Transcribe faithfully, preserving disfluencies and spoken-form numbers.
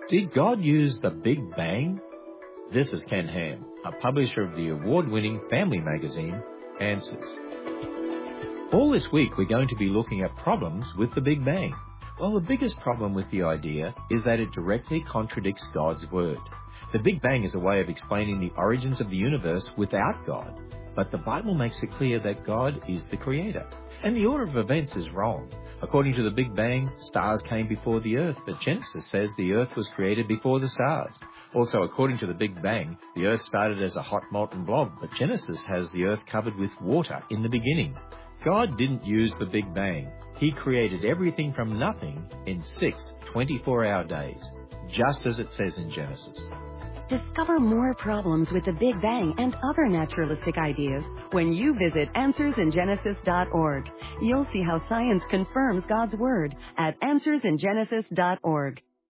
Did God use the Big Bang? This is Ken Ham, a publisher of the award-winning family magazine, Answers. All this week we're going to be looking at problems with the Big Bang. Well, the biggest problem with the idea is that it directly contradicts God's Word. The Big Bang is a way of explaining the origins of the universe without God, but the Bible makes it clear that God is the Creator. And the order of events is wrong. According to the Big Bang, stars came before the Earth, but Genesis says the Earth was created before the stars. Also, according to the Big Bang, the Earth started as a hot molten blob, but Genesis has the Earth covered with water in the beginning. God didn't use the Big Bang. He created everything from nothing in six twenty-four hour days, just as it says in Genesis. Discover more problems with the Big Bang and other naturalistic ideas when you visit answers in genesis dot org. You'll see how science confirms God's Word at answers in genesis dot org.